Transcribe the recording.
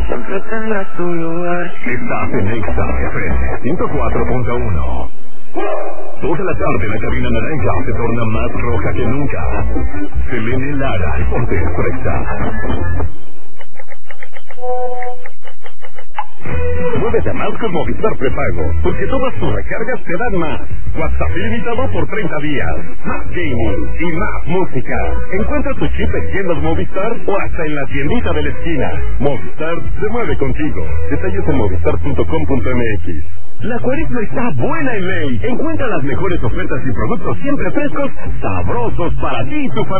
siempre tendrás tu lugar. Estás en Exa FM 104.1. Toda la tarde la cabina naranja se torna más roja que nunca. Selene Lara, ponte Exa. Muévete a más con Movistar Prepago, porque todas tus recargas te dan más. WhatsApp ilimitado por 30 días, más gaming y más música. Encuentra tu chip en tiendas Movistar o hasta en la tiendita de la esquina. Movistar se mueve contigo. Detalles en movistar.com.mx. La cuaresma está buena en Ley. Encuentra las mejores ofertas y productos siempre frescos, sabrosos para ti y tu familia.